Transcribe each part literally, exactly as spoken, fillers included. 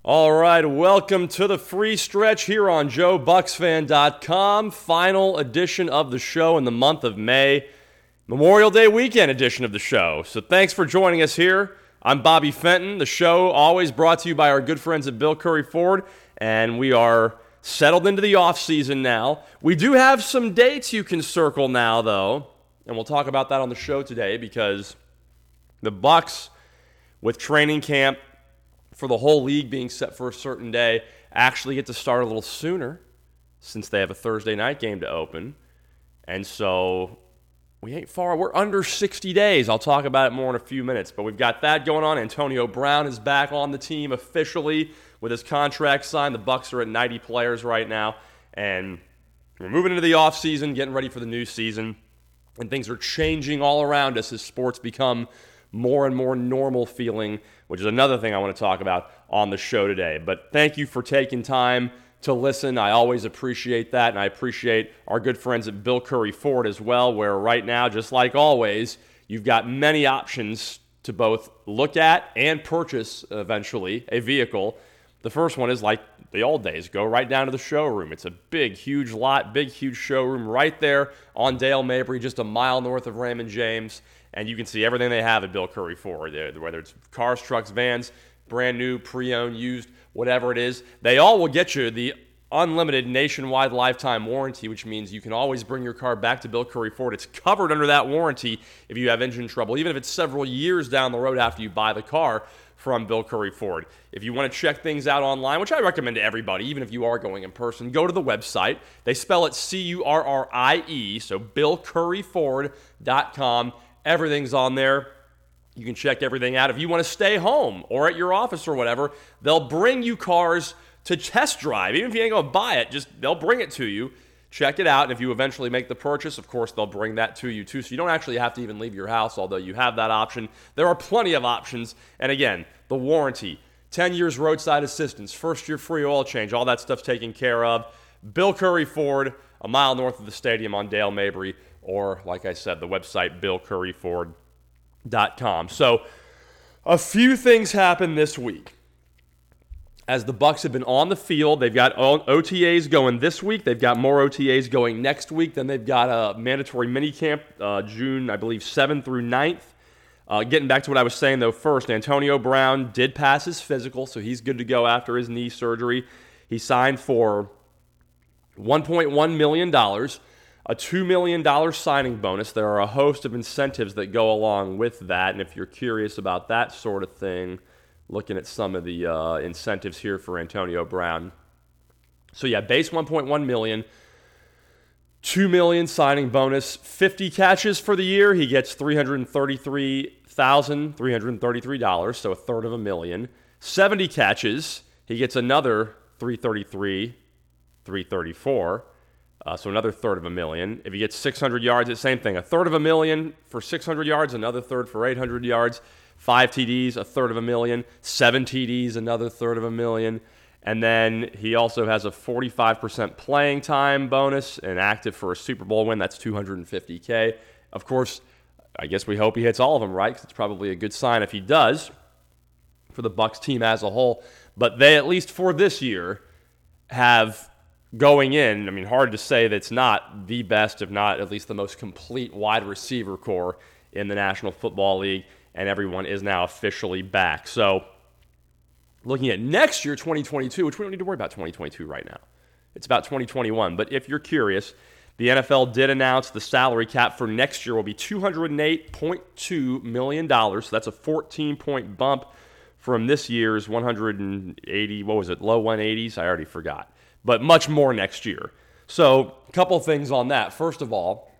All right, welcome to the free stretch here on Joe Bucks Fan dot com. Final edition of the show in the month of May. Memorial Day weekend edition of the show. So thanks for joining us here. I'm Bobby Fenton. The show always brought to you by our good friends at Bill Curry Ford, and we are settled into the off season now. We do have some dates you can circle now, though, and we'll talk about that on the show today because the Bucks, with training camp for the whole league being set for a certain day, actually get to start a little sooner since they have a Thursday night game to open. And so we ain't far. We're under sixty days. I'll talk about it more in a few minutes. But we've got that going on. Antonio Brown is back on the team officially with his contract signed. The Bucks are at ninety players right now. And we're moving into the offseason, getting ready for the new season. And things are changing all around us as sports become more and more normal feeling, which is another thing I want to talk about on the show today. But thank you for taking time to listen. I always appreciate that, and I appreciate our good friends at Bill Curry Ford as well, where right now, just like always, you've got many options to both look at and purchase eventually a vehicle. The first one is like the old days. Go right down to the showroom. It's a big, huge lot, big, huge showroom right there on Dale Mabry, just a mile north of Raymond James. And you can see everything they have at Bill Curry Ford, whether it's cars, trucks, vans, brand new, pre-owned, used, whatever it is. They all will get you the unlimited nationwide lifetime warranty, which means you can always bring your car back to Bill Curry Ford. It's covered under that warranty if you have engine trouble, even if it's several years down the road after you buy the car from Bill Curry Ford. If you want to check things out online, which I recommend to everybody, even if you are going in person, go to the website. They spell it C U R R I E, so Bill Curry Ford dot com. Everything's on there. You can check everything out. If you want to stay home or at your office or whatever, they'll bring you cars to test drive. Even if you ain't going to buy it, just they'll bring it to you. Check it out. And if you eventually make the purchase, of course, they'll bring that to you too. So you don't actually have to even leave your house, although you have that option. There are plenty of options. And again, the warranty, ten years roadside assistance, first year free oil change, all that stuff's taken care of. Bill Curry Ford, a mile north of the stadium on Dale Mabry. Or, like I said, the website, Bill Curry Ford dot com. So, a few things happened this week. As the Bucks have been on the field, they've got O T As going this week. They've got more O T As going next week. Then they've got a mandatory minicamp, uh, June, I believe, seventh through ninth. Uh, getting back to what I was saying, though, first, Antonio Brown did pass his physical, so he's good to go after his knee surgery. He signed for one point one million dollars. A two million dollars signing bonus. There are a host of incentives that go along with that. And if you're curious about that sort of thing, looking at some of the uh, incentives here for Antonio Brown. So yeah, base one point one million dollars, two million dollars signing bonus, fifty catches for the year. He gets three hundred thirty-three thousand three hundred thirty-three dollars, so a third of a million. seventy catches, he gets another three hundred thirty-three thousand three hundred thirty-four dollars. Uh, so another third of a million. If he gets six hundred yards, it's the same thing. A third of a million for six hundred yards, another third for eight hundred yards. Five T Ds, a third of a million. Seven T Ds, another third of a million. And then he also has a forty-five percent playing time bonus and active for a Super Bowl win. That's two hundred fifty thousand. Of course, I guess we hope he hits all of them, right? Because it's probably a good sign if he does for the Bucs team as a whole. But they, at least for this year, have going in, I mean, hard to say that it's not the best, if not at least the most complete wide receiver core in the National Football League, and everyone is now officially back. So, looking at next year, twenty twenty-two, which we don't need to worry about twenty twenty-two right now. It's about twenty twenty-one. But if you're curious, the N F L did announce the salary cap for next year will be two hundred eight point two million dollars. So that's a fourteen-point bump from this year's one hundred eighty, what was it, low one eighties? I already forgot. But much more next year. So, a couple things on that. First of all,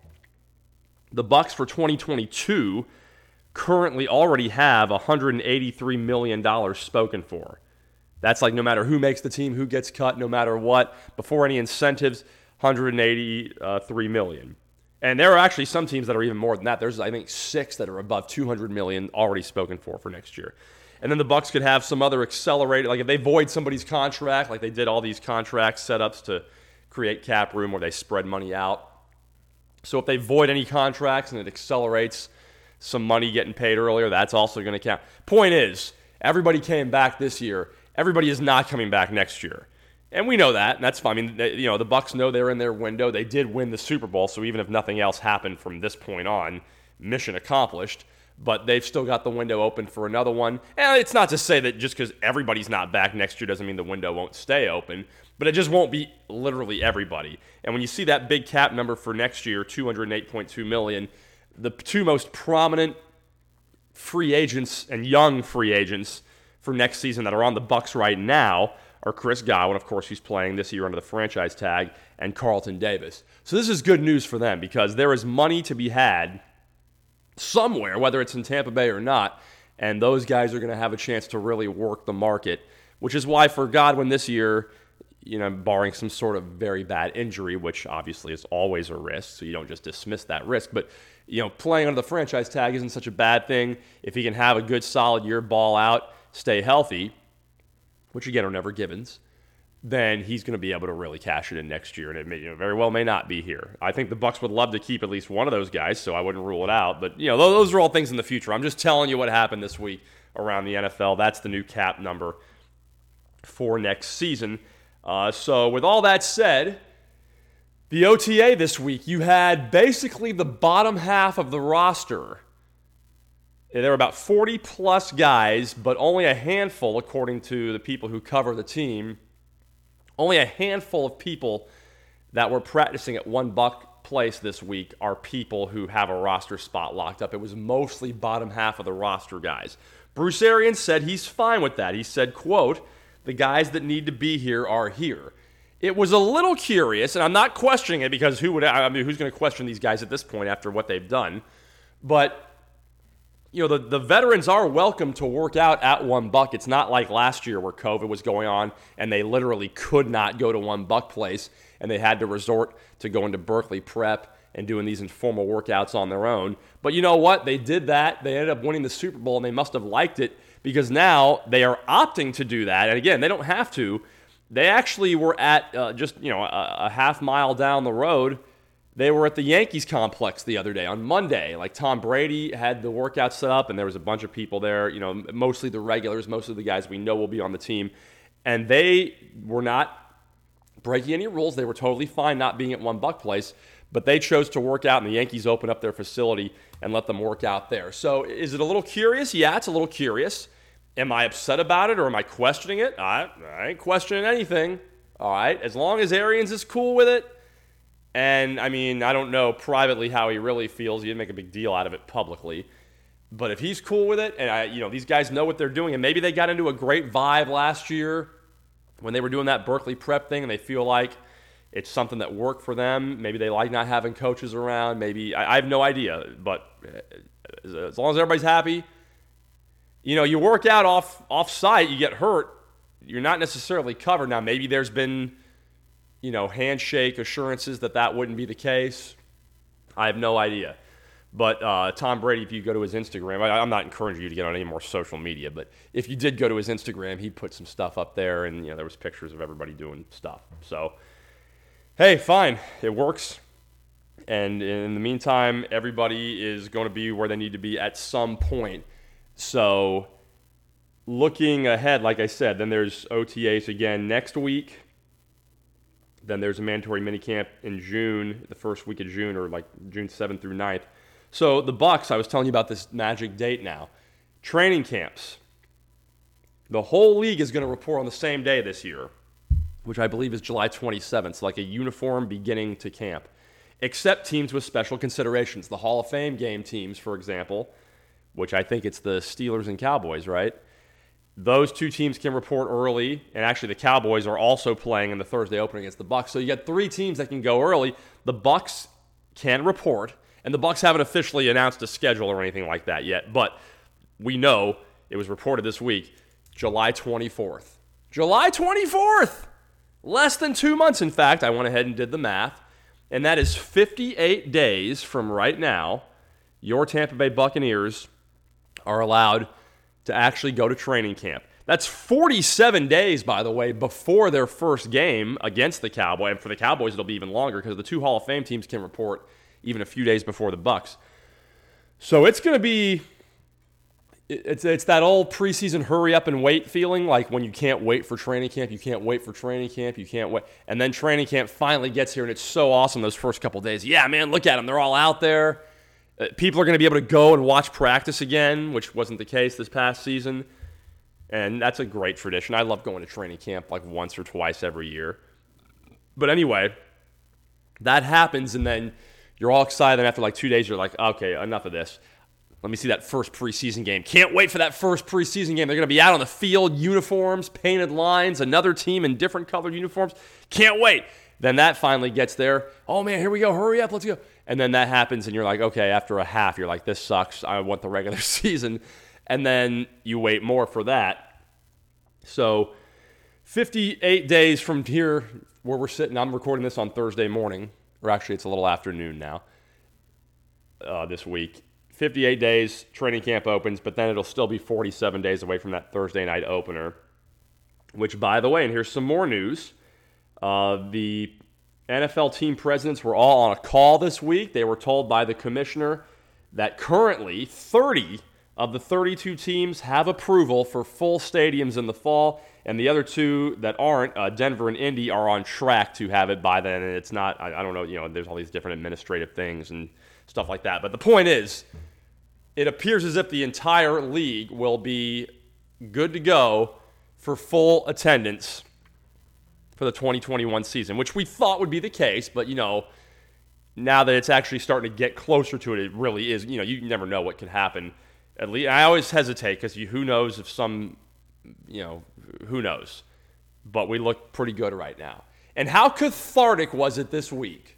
the Bucs for twenty twenty-two currently already have one hundred eighty-three million dollars spoken for. That's like no matter who makes the team, who gets cut, no matter what, before any incentives, one hundred eighty-three million dollars. And there are actually some teams that are even more than that. There's, I think, six that are above two hundred million dollars already spoken for for next year. And then the Bucs could have some other accelerated, like if they void somebody's contract, like they did all these contract setups to create cap room where they spread money out. So if they void any contracts and it accelerates some money getting paid earlier, that's also going to count. Point is, everybody came back this year. everybody is not coming back next year. And we know that, and that's fine. I mean, they, you know, the Bucs know they're in their window. They did win the Super Bowl, so even if nothing else happened from this point on, mission accomplished. But they've still got the window open for another one. And it's not to say that just because everybody's not back next year doesn't mean the window won't stay open, but it just won't be literally everybody. And when you see that big cap number for next year, two hundred eight point two million dollars, the two most prominent free agents and young free agents for next season that are on the Bucs right now are Chris Godwin, of course, he's playing this year under the franchise tag, and Carlton Davis. So this is good news for them because there is money to be had somewhere, whether it's in Tampa Bay or not, and those guys are going to have a chance to really work the market, which is why for Godwin this year, you know, barring some sort of very bad injury, which obviously is always a risk, so you don't just dismiss that risk, but, you know, playing under the franchise tag isn't such a bad thing. If he can have a good solid year, ball out, stay healthy, which again are never givens, then he's going to be able to really cash it in next year, and it may, you know, very well may not be here. I think the Bucs would love to keep at least one of those guys, so I wouldn't rule it out. But, you know, those are all things in the future. I'm just telling you what happened this week around the N F L. That's the new cap number for next season. Uh, so with all that said, the O T A this week, you had basically the bottom half of the roster. There were about forty-plus guys, but only a handful, according to the people who cover the team, only a handful of people that were practicing at One Buck Place this week are people who have a roster spot locked up. It was mostly bottom half of the roster guys. Bruce Arians said he's fine with that. He said, quote, "The guys that need to be here are here." It was a little curious, and I'm not questioning it because who would I mean, who's going to question these guys at this point after what they've done? But you know, the, the veterans are welcome to work out at One Buck. It's not like last year where COVID was going on and they literally could not go to One Buck Place and they had to resort to going to Berkeley Prep and doing these informal workouts on their own. But you know what? They did that. They ended up winning the Super Bowl and they must have liked it because now they are opting to do that. And again, they don't have to. They actually were at uh, just, you know, a, a half mile down the road. They were at the Yankees complex the other day on Monday. Like Tom Brady had the workout set up, and there was a bunch of people there, you know, mostly the regulars, most of the guys we know will be on the team. And they were not breaking any rules. They were totally fine not being at One Buck Place, but they chose to work out, and the Yankees opened up their facility and let them work out there. So is it a little curious? Yeah, it's a little curious. Am I upset about it, or am I questioning it? I, I ain't questioning anything. All right, as long as Arians is cool with it. And, I mean, I don't know privately how he really feels. He didn't make a big deal out of it publicly. But if he's cool with it, and, I, you know, these guys know what they're doing, and maybe they got into a great vibe last year when they were doing that Berkeley Prep thing, and they feel like it's something that worked for them. Maybe they like not having coaches around. Maybe, I, I have no idea. But as long as everybody's happy, you know, you work out off, off-site, you get hurt, you're not necessarily covered. Now, maybe there's been, you know, handshake assurances that that wouldn't be the case. I have no idea. But uh, Tom Brady, if you go to his Instagram, I, I'm not encouraging you to get on any more social media, but if you did go to his Instagram, he put some stuff up there, and, you know, there was pictures of everybody doing stuff. So, hey, fine. It works. And in the meantime, everybody is going to be where they need to be at some point. So, looking ahead, like I said, then there's O T As again next week. Then there's a mandatory minicamp in June, the first week of June, or like June seventh through ninth. So the Bucs, I was telling you about this magic date now. Training camps. The whole league is going to report on the same day this year, which I believe is July twenty-seventh, so like a uniform beginning to camp, except teams with special considerations. The Hall of Fame game teams, for example, which I think it's the Steelers and Cowboys, right? Those two teams can report early, and actually the Cowboys are also playing in the Thursday opener against the Bucs. So you got three teams that can go early. The Bucs can report, and the Bucs haven't officially announced a schedule or anything like that yet, but we know it was reported this week, July twenty-fourth. July twenty-fourth! Less than two months, in fact. I went ahead and did the math, and that is fifty-eight days from right now. Your Tampa Bay Buccaneers are allowed to actually go to training camp. That's forty-seven days, by the way, before their first game against the Cowboys. And for the Cowboys, it'll be even longer because the two Hall of Fame teams can report even a few days before the Bucs. So it's going to be, It's it's that old preseason hurry up and wait feeling, like when you can't wait for training camp, you can't wait for training camp, you can't wait. And then training camp finally gets here, and it's so awesome those first couple days. Yeah, man, look at them. They're all out there. Uh, people are going to be able to go and watch practice again, which wasn't the case this past season. And that's a great tradition. I love going to training camp like once or twice every year. But anyway, that happens, and then you're all excited, and after like two days, you're like, okay, enough of this. Let me see that first preseason game. Can't wait for that first preseason game. They're going to be out on the field, uniforms, painted lines, another team in different colored uniforms. Can't wait. Then that finally gets there. Oh, man, here we go. Hurry up. Let's go. And then that happens, and you're like, okay, after a half, you're like, this sucks. I want the regular season. And then you wait more for that. So fifty-eight days from here where we're sitting, I'm recording this on Thursday morning, or actually it's a little afternoon now uh, this week. fifty-eight days, training camp opens, but then it'll still be forty-seven days away from that Thursday night opener, which, by the way, and here's some more news, uh, the N F L team presidents were all on a call this week. They were told by the commissioner that currently thirty of the thirty-two teams have approval for full stadiums in the fall, and the other two that aren't, uh, Denver and Indy, are on track to have it by then, and it's not, I, I don't know, you know, there's all these different administrative things and stuff like that, but the point is, it appears as if the entire league will be good to go for full attendance for the twenty twenty-one season, which we thought would be the case, but, you know, now that it's actually starting to get closer to it, it really is. You know, you never know what could happen. At least I always hesitate because you, who knows if some, you know, who knows. But we look pretty good right now. And how cathartic was it this week?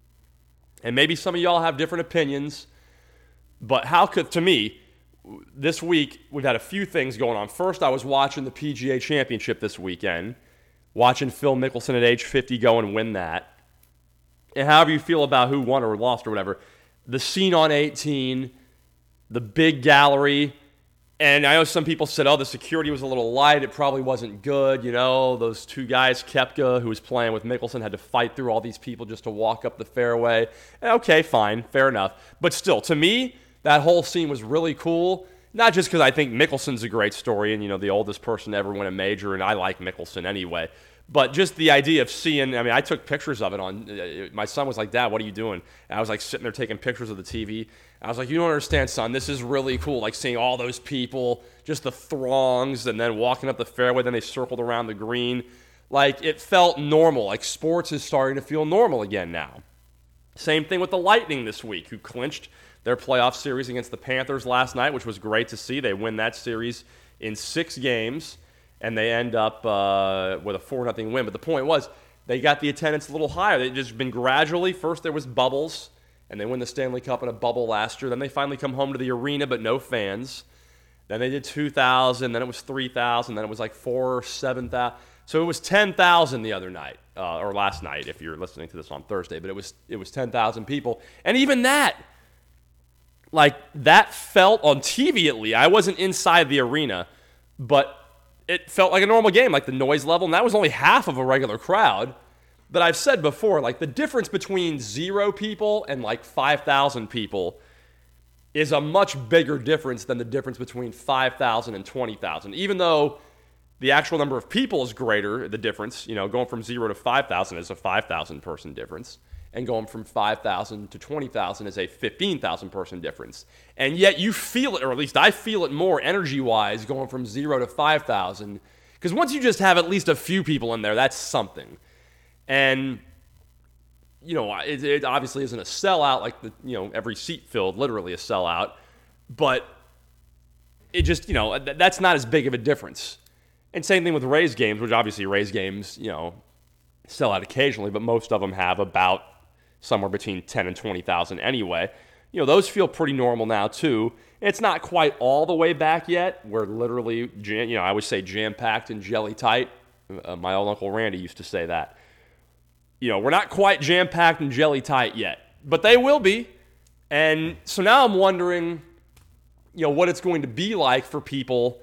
And maybe some of y'all have different opinions, but how could, to me, this week we've had a few things going on. First, I was watching the P G A Championship this weekend, watching Phil Mickelson at age fifty go and win that. And however you feel about who won or lost or whatever, the scene on eighteen, the big gallery, and I know some people said, oh, the security was a little light, it probably wasn't good, you know, those two guys, Koepka, who was playing with Mickelson, had to fight through all these people just to walk up the fairway. Okay, fine, fair enough. But still, to me, that whole scene was really cool, not just because I think Mickelson's a great story and, you know, the oldest person to ever win a major, and I like Mickelson anyway, but just the idea of seeing, I mean, I took pictures of it on, uh, my son was like, Dad, what are you doing? And I was like sitting there taking pictures of the T V. I was like, you don't understand, son, this is really cool, like seeing all those people, just the throngs, and then walking up the fairway, then they circled around the green. Like, it felt normal, like sports is starting to feel normal again now. Same thing with the Lightning this week, who clinched their playoff series against the Panthers last night, which was great to see. They win that series in six games, and they end up uh, with a four nothing win. But the point was, they got the attendance a little higher. They've just been gradually, first there was bubbles, and they win the Stanley Cup in a bubble last year. Then they finally come home to the arena, but no fans. Then they did two thousand, then it was three thousand, then it was like four, seven thousand. So it was ten thousand the other night, uh, or last night if you're listening to this on Thursday, but it was it was ten thousand people. And even that, like, that felt on T V at least. I wasn't inside the arena, but it felt like a normal game, like the noise level, and that was only half of a regular crowd. But I've said before, like, the difference between zero people and like five thousand people is a much bigger difference than the difference between five thousand and twenty thousand. Even though the actual number of people is greater, the difference, you know, going from zero to five thousand is a five thousand person difference, and going from five thousand to twenty thousand is a fifteen thousand person difference. And yet you feel it, or at least I feel it more energy-wise going from zero to five thousand, because once you just have at least a few people in there, that's something. And, you know, it, it obviously isn't a sellout like, the you know, every seat filled, literally a sellout, but it just, you know, th- that's not as big of a difference. And same thing with Rays games, which obviously Rays games, you know, sell out occasionally, but most of them have about somewhere between ten and twenty thousand anyway. You know, those feel pretty normal now too. It's not quite all the way back yet. We're literally, you know, I would say jam-packed and jelly tight. Uh, my old Uncle Randy used to say that. You know, we're not quite jam-packed and jelly tight yet, but they will be. And so now I'm wondering, you know, what it's going to be like for people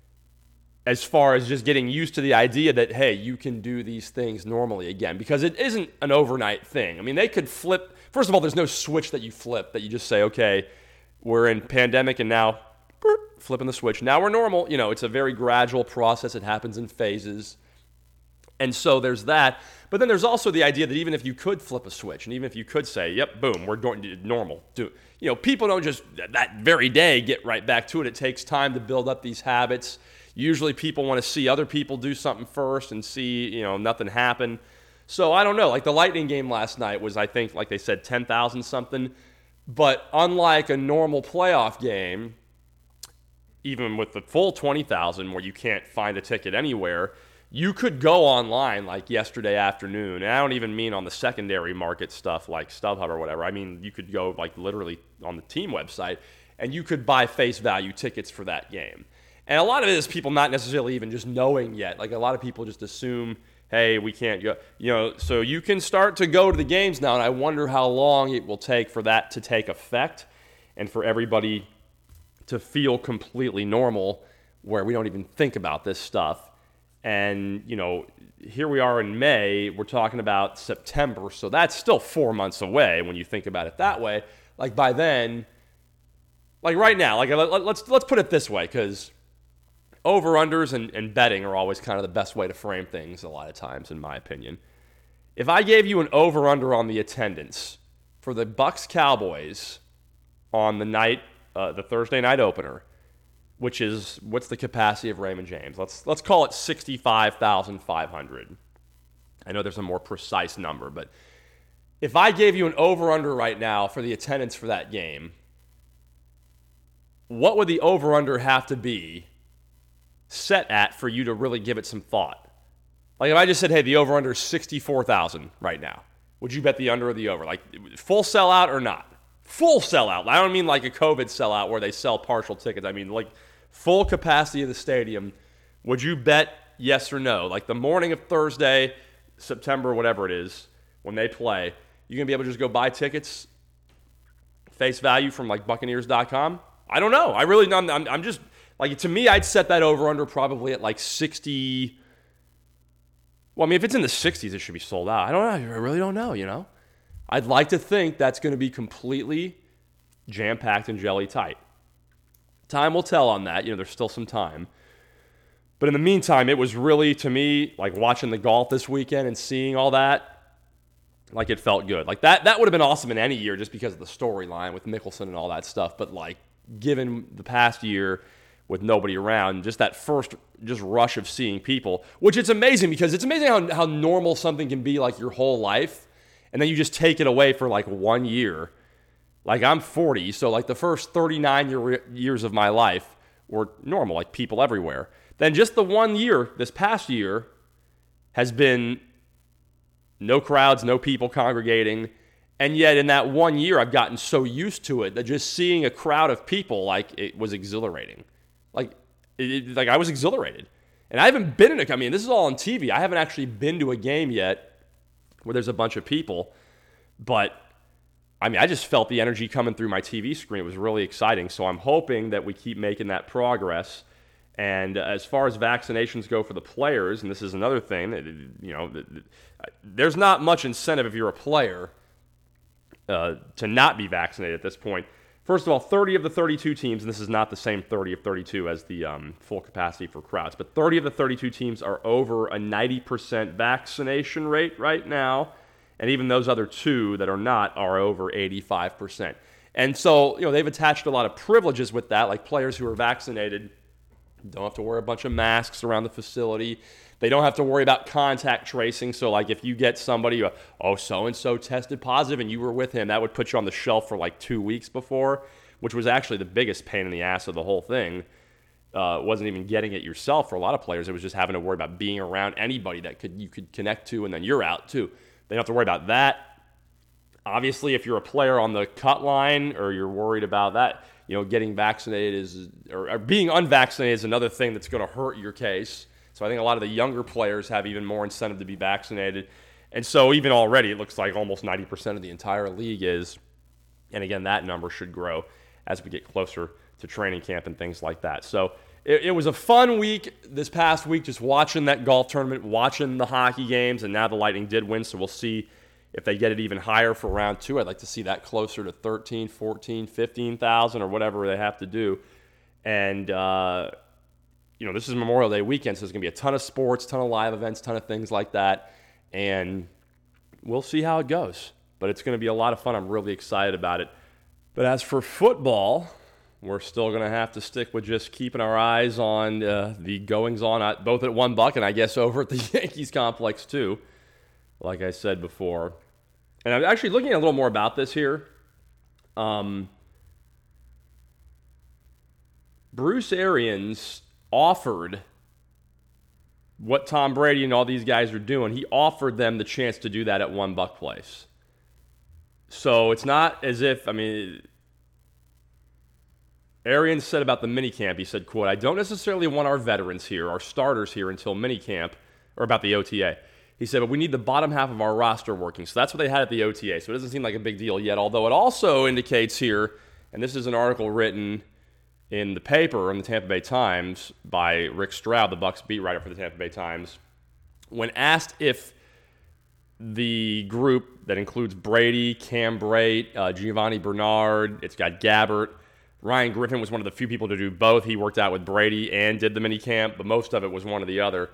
as far as just getting used to the idea that, hey, you can do these things normally again, because it isn't an overnight thing. I mean, they could flip. First of all, there's no switch that you flip that you just say, okay, we're in pandemic and now burp, flipping the switch. Now we're normal. You know, it's a very gradual process. It happens in phases. And so there's that. But then there's also the idea that even if you could flip a switch, and even if you could say, yep, boom, we're doing normal. Do, you know, people don't just that very day get right back to it. It takes time to build up these habits. Usually people want to see other people do something first and see, you know, nothing happen. So I don't know. Like the Lightning game last night was, I think, like they said, ten thousand something. But unlike a normal playoff game, even with the full twenty thousand where you can't find a ticket anywhere, you could go online like yesterday afternoon. And I don't even mean on the secondary market stuff like StubHub or whatever. I mean, you could go like literally on the team website and you could buy face value tickets for that game. And a lot of it is people not necessarily even just knowing yet. Like a lot of people just assume, hey, we can't go. You know, so you can start to go to the games now, and I wonder how long it will take for that to take effect and for everybody to feel completely normal where we don't even think about this stuff. And, you know, here we are in May, we're talking about September, so that's still four months away when you think about it that way. Like by then, like right now, like let's let's put it this way, because over-unders and, and betting are always kind of the best way to frame things a lot of times, in my opinion. If I gave you an over-under on the attendance for the Bucks-Cowboys on the night, uh, the Thursday night opener, which is, what's the capacity of Raymond James? Let's let's call it sixty-five thousand five hundred. I know there's a more precise number, but if I gave you an over-under right now for the attendance for that game, what would the over-under have to be set at for you to really give it some thought? Like if I just said, hey, the over-under is sixty-four thousand right now, would you bet the under or the over? Like full sellout or not? Full sellout. I don't mean like a COVID sellout where they sell partial tickets. I mean like full capacity of the stadium. Would you bet yes or no? Like the morning of Thursday, September, whatever it is, when they play, you going to be able to just go buy tickets face value from like Buccaneers dot com? I don't know. I really, I'm, I'm, I'm just, like to me, I'd set that over under probably at like sixty. Well, I mean, if it's in the sixties, it should be sold out. I don't know. I really don't know, you know? I'd like to think that's going to be completely jam-packed and jelly tight. Time will tell on that. You know, there's still some time. But in the meantime, it was really, to me, like watching the golf this weekend and seeing all that, like it felt good. Like that that would have been awesome in any year just because of the storyline with Mickelson and all that stuff. But like, given the past year with nobody around, just that first just rush of seeing people, which it's amazing because it's amazing how, how normal something can be like your whole life. And then you just take it away for like one year. Like I'm forty, so like the first thirty-nine year, years of my life were normal, like people everywhere. Then just the one year, this past year, has been no crowds, no people congregating. And yet in that one year, I've gotten so used to it that just seeing a crowd of people, like it was exhilarating. Like, it, like I was exhilarated. And I haven't been in a, I mean, this is all on T V. I haven't actually been to a game yet where there's a bunch of people. But, I mean, I just felt the energy coming through my T V screen. It was really exciting. So I'm hoping that we keep making that progress. And as far as vaccinations go for the players, and this is another thing, you know, there's not much incentive if you're a player uh, to not be vaccinated at this point. First of all, thirty of the thirty-two teams, and this is not the same thirty of thirty-two as the um, full capacity for crowds, but thirty of the thirty-two teams are over a ninety percent vaccination rate right now. And even those other two that are not are over eighty-five percent. And so, you know, they've attached a lot of privileges with that, like players who are vaccinated don't have to wear a bunch of masks around the facility. They don't have to worry about contact tracing. So, like, if you get somebody, uh, oh, so-and-so tested positive and you were with him, that would put you on the shelf for like two weeks before, which was actually the biggest pain in the ass of the whole thing. Uh, wasn't even getting it yourself for a lot of players. It was just having to worry about being around anybody that could you could connect to, and then you're out too. They don't have to worry about that. Obviously, if you're a player on the cut line or you're worried about that, you know, getting vaccinated is, or, or being unvaccinated is another thing that's going to hurt your case. So I think a lot of the younger players have even more incentive to be vaccinated. And so even already, it looks like almost ninety percent of the entire league is. And again, that number should grow as we get closer to training camp and things like that. So it, it was a fun week this past week, just watching that golf tournament, watching the hockey games, and now the Lightning did win, so we'll see if they get it even higher for round two. I'd like to see that closer to thirteen, fourteen, fifteen thousand or whatever they have to do. And, uh, you know, this is Memorial Day weekend, so there's going to be a ton of sports, ton of live events, ton of things like that. And we'll see how it goes. But it's going to be a lot of fun. I'm really excited about it. But as for football, we're still going to have to stick with just keeping our eyes on uh, the goings-on, at, both at One Buck and I guess over at the Yankees complex too, like I said before. And I'm actually looking at a little more about this here. Um, Bruce Arians offered what Tom Brady and all these guys are doing. He offered them the chance to do that at One Buck Place. So it's not as if, I mean, Arians said about the minicamp, he said, quote, I don't necessarily want our veterans here, our starters here until minicamp, or about the O T A. He said, but we need the bottom half of our roster working. So that's what they had at the O T A. So it doesn't seem like a big deal yet, although it also indicates here, and this is an article written in the paper, in the Tampa Bay Times, by Rick Stroud, the Bucs beat writer for the Tampa Bay Times, when asked if the group that includes Brady, Cam Brate, uh, Giovanni Bernard, it's got Gabbert, Ryan Griffin was one of the few people to do both. He worked out with Brady and did the mini camp, but most of it was one or the other.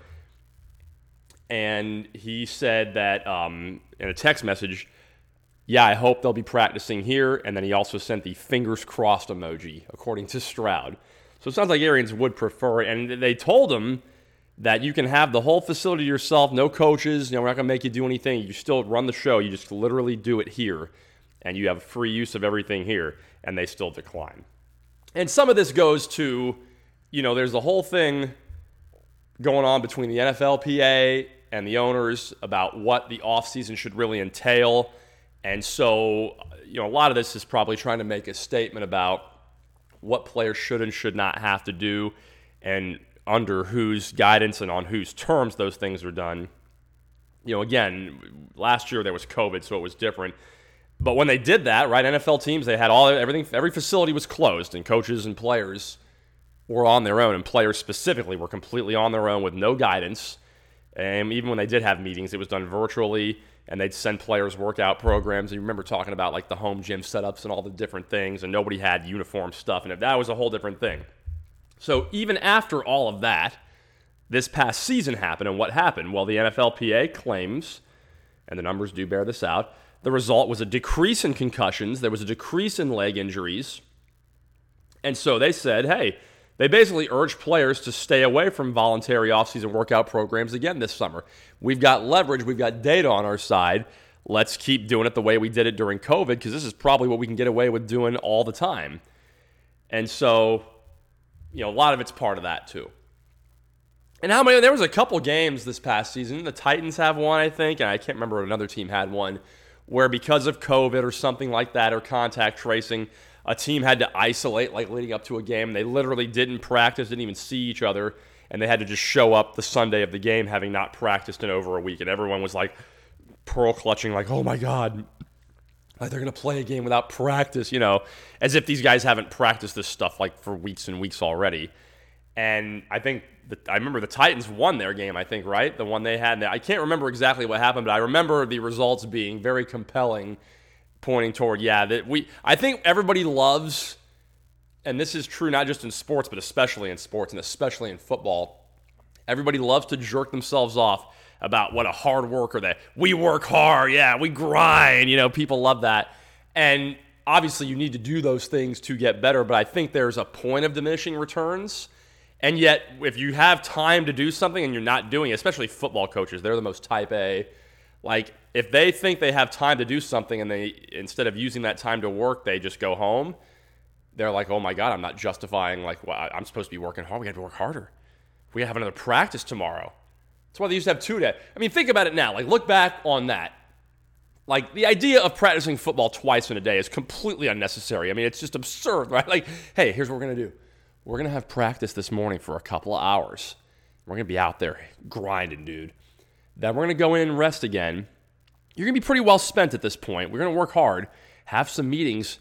And he said that um, in a text message, yeah, I hope they'll be practicing here. And then he also sent the fingers crossed emoji, according to Stroud. So it sounds like Arians would prefer it. And they told him that you can have the whole facility to yourself, no coaches, you know, we're not going to make you do anything. You still run the show. You just literally do it here. And you have free use of everything here. And they still decline. And some of this goes to, you know, there's the whole thing going on between the N F L P A and the owners about what the offseason should really entail. And so, you know, a lot of this is probably trying to make a statement about what players should and should not have to do and under whose guidance and on whose terms those things are done. You know, again, last year there was COVID, so it was different. But when they did that, right, N F L teams, they had all everything, every facility was closed, and coaches and players were on their own, and players specifically were completely on their own with no guidance. And even when they did have meetings, it was done virtually, and they'd send players workout programs. And you remember talking about like the home gym setups and all the different things, and nobody had uniform stuff, and that was a whole different thing. So even after all of that, this past season happened, and what happened? Well, the N F L P A claims, and the numbers do bear this out, the result was a decrease in concussions. There was a decrease in leg injuries. And so they said, hey, they basically urged players to stay away from voluntary offseason workout programs again this summer. We've got leverage. We've got data on our side. Let's keep doing it the way we did it during COVID, because this is probably what we can get away with doing all the time. And so, you know, a lot of it's part of that too. And how many? There was a couple games this past season. The Titans have one, I think, and I can't remember if another team had one, where because of COVID or something like that or contact tracing, a team had to isolate like leading up to a game. They literally didn't practice, didn't even see each other, and they had to just show up the Sunday of the game having not practiced in over a week. And everyone was like pearl clutching, like, oh my God, like they're going to play a game without practice, you know, as if these guys haven't practiced this stuff like for weeks and weeks already. And I think, the, I remember the Titans won their game, I think, right? The one they had. I can't remember exactly what happened, but I remember the results being very compelling, pointing toward, yeah, that we, I think everybody loves, and this is true not just in sports, but especially in sports and especially in football, everybody loves to jerk themselves off about what a hard worker that we work hard, yeah, we grind, you know, people love that. And obviously you need to do those things to get better, but I think there's a point of diminishing returns. And yet, if you have time to do something and you're not doing it, especially football coaches, they're the most type A. Like, if they think they have time to do something and they, instead of using that time to work, they just go home, they're like, oh my God, I'm not justifying, like, well, I'm supposed to be working hard. We have to work harder. We have another practice tomorrow. That's why they used to have two days. I mean, think about it now. Like, look back on that. Like, the idea of practicing football twice in a day is completely unnecessary. I mean, it's just absurd, right? Like, hey, here's what we're going to do. We're going to have practice this morning for a couple of hours. We're going to be out there grinding, dude. Then we're going to go in and rest again. You're going to be pretty well spent at this point. We're going to work hard, have some meetings.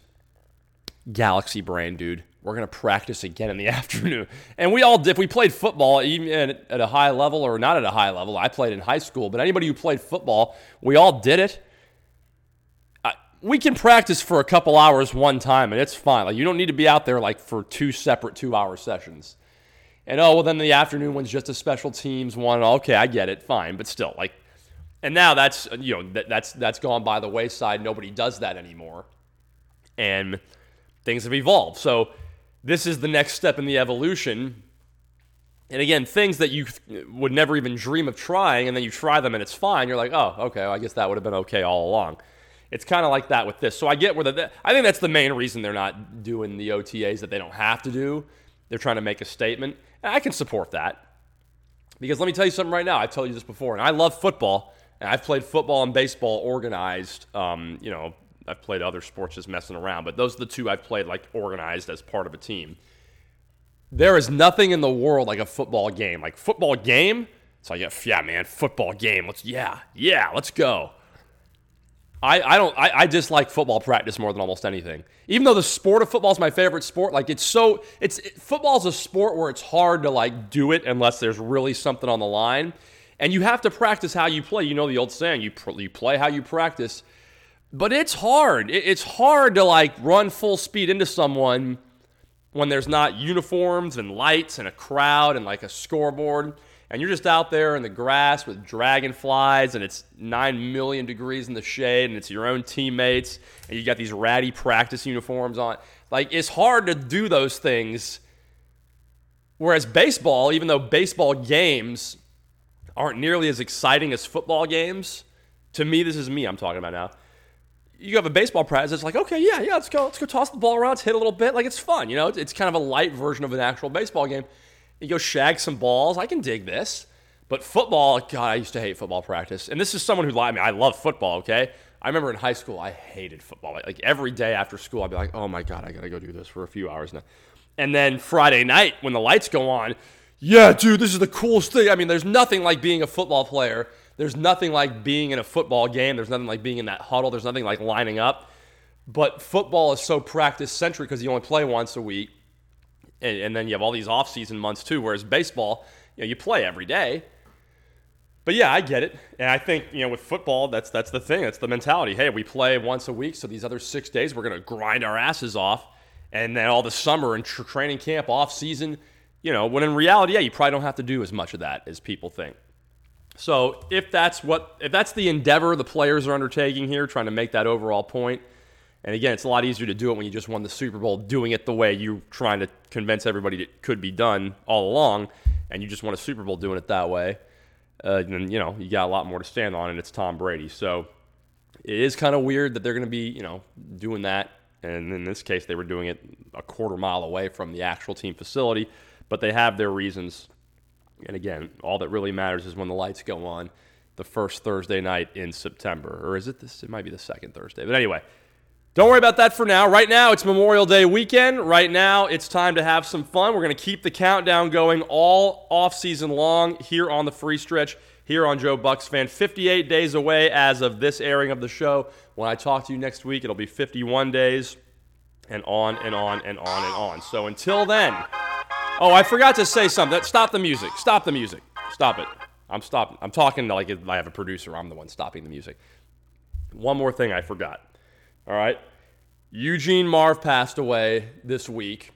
Galaxy brain, dude. We're going to practice again in the afternoon. And we all did. If we played football, even at a high level or not at a high level, I played in high school, but anybody who played football, we all did it. I, we can practice for a couple hours one time, and it's fine. Like, you don't need to be out there like for two separate two-hour sessions. And, oh, well, then the afternoon one's just a special teams one. Okay, I get it. Fine. But still, like, and now that's, you know, that, that's that's gone by the wayside. Nobody does that anymore. And things have evolved. So this is the next step in the evolution. And again, things that you would never even dream of trying, and then you try them and it's fine. You're like, oh, okay, well, I guess that would have been okay all along. It's kind of like that with this. So I get where the, I think that's the main reason they're not doing the O T As that they don't have to do. They're trying to make a statement. And I can support that. Because let me tell you something right now. I've told you this before, and I love football. And I've played football and baseball organized. Um, you know, I've played other sports just messing around. But those are the two I've played like organized as part of a team. There is nothing in the world like a football game. Like, football game, it's like, yeah, man, football game. Let's, yeah, yeah, let's go. I, I don't, I, I dislike football practice more than almost anything. Even though the sport of football is my favorite sport, like, it's so, it's, it, football's a sport where it's hard to, like, do it unless there's really something on the line. And you have to practice how you play. You know the old saying, you, pr- you play how you practice. But it's hard. It, it's hard to, like, run full speed into someone when there's not uniforms and lights and a crowd and like a scoreboard, and you're just out there in the grass with dragonflies and it's nine million degrees in the shade and it's your own teammates and you got these ratty practice uniforms on. Like, it's hard to do those things. Whereas baseball, even though baseball games aren't nearly as exciting as football games, to me, this is me I'm talking about now. You have a baseball practice, it's like, okay, yeah, yeah, let's go, let's go toss the ball around, let's hit a little bit. Like, it's fun, you know? It's, it's kind of a light version of an actual baseball game. You go shag some balls, I can dig this. But football, God, I used to hate football practice. And this is someone who lied to me. I love football, okay? I remember in high school, I hated football. Like, like every day after school, I'd be like, oh my God, I gotta go do this for a few hours now. And then Friday night, when the lights go on, yeah, dude, this is the coolest thing. I mean, there's nothing like being a football player. There's nothing like being in a football game. There's nothing like being in that huddle. There's nothing like lining up. But football is so practice-centric because you only play once a week. And, and then you have all these off-season months too, whereas baseball, you know, you play every day. But yeah, I get it. And I think, you know, with football, that's that's the thing. That's the mentality. Hey, we play once a week, so these other six days we're going to grind our asses off. And then all the summer and tr- training camp, off-season, you know, when in reality, yeah, you probably don't have to do as much of that as people think. So if that's what, if that's the endeavor the players are undertaking here, trying to make that overall point, and again, it's a lot easier to do it when you just won the Super Bowl, doing it the way you're trying to convince everybody it could be done all along, and you just won a Super Bowl doing it that way, uh, then, you know, you got a lot more to stand on, and it's Tom Brady. So it is kind of weird that they're going to be, you know, doing that, and in this case, they were doing it a quarter mile away from the actual team facility, but they have their reasons. And again, all that really matters is when the lights go on the first Thursday night in September. Or is it this? It might be the second Thursday. But anyway, don't worry about that for now. Right now, it's Memorial Day weekend. Right now, it's time to have some fun. We're going to keep the countdown going all off-season long here on the Free Stretch, here on Joe Bucks Fan. fifty-eight days away as of this airing of the show. When I talk to you next week, it'll be fifty-one days, and on and on and on and on. So until then... Oh, I forgot to say something. Stop the music. Stop the music. Stop it. I'm stopping. I'm talking like if I have a producer. I'm the one stopping the music. One more thing I forgot. All right. Eugene Marv passed away this week.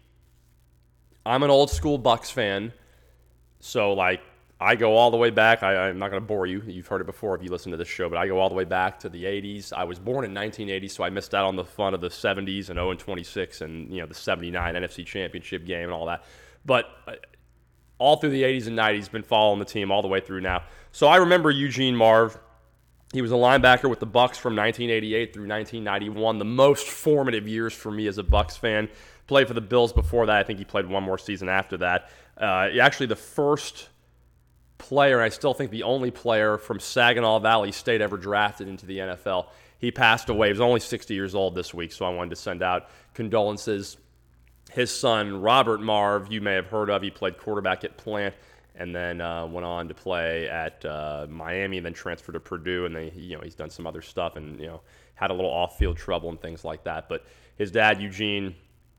I'm an old school Bucks fan. So, like, I go all the way back. I, I'm not going to bore you. You've heard it before if you listen to this show, but I go all the way back to the eighties. I was born in nineteen eighty, so I missed out on the fun of the seventies and oh and twenty-six and, you know, the seventy-nine N F C Championship game and all that. But all through the eighties and nineties, been following the team all the way through now. So I remember Eugene Marv. He was a linebacker with the Bucks from nineteen eighty-eight through nineteen ninety-one, the most formative years for me as a Bucks fan. Played for the Bills before that. I think he played one more season after that. Uh, actually, the first player, and I still think the only player from Saginaw Valley State ever drafted into the N F L. He passed away. He was only sixty years old this week, so I wanted to send out condolences. His son, Robert Marv, you may have heard of. He played quarterback at Plant and then uh, went on to play at uh, Miami and then transferred to Purdue. And then, you know, he's done some other stuff and, you know, had a little off-field trouble and things like that. But his dad, Eugene,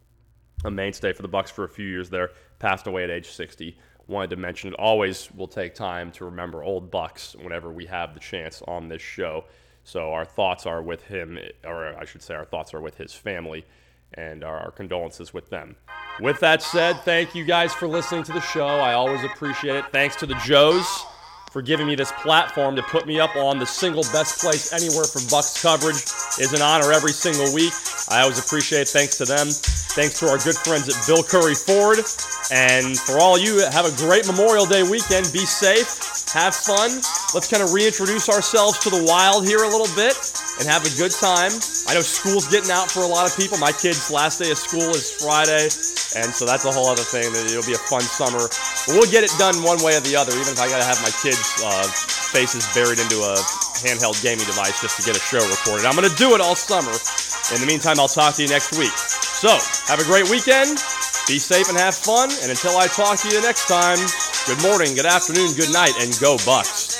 a mainstay for the Bucks for a few years there, passed away at age sixty. Wanted to mention it. Always will take time to remember old Bucks whenever we have the chance on this show. So our thoughts are with him, or I should say our thoughts are with his family, and our, our condolences with them. With that said, thank you guys for listening to the show. I always appreciate it. Thanks to the Joes for giving me this platform to put me up on the single best place anywhere for Bucks coverage. Is an honor every single week. I always appreciate it. Thanks to them. Thanks to our good friends at Bill Curry Ford. And for all you, have a great Memorial Day weekend. Be safe. Have fun. Let's kind of reintroduce ourselves to the Wild here a little bit and have a good time. I know school's getting out for a lot of people. My kid's last day of school is Friday, and so that's a whole other thing. It'll be a fun summer. But we'll get it done one way or the other, even if I got to have my kids' uh, faces buried into a handheld gaming device just to get a show recorded. I'm going to do it all summer. In the meantime, I'll talk to you next week. So, have a great weekend. Be safe and have fun. And until I talk to you next time, good morning, good afternoon, good night, and go Bucks.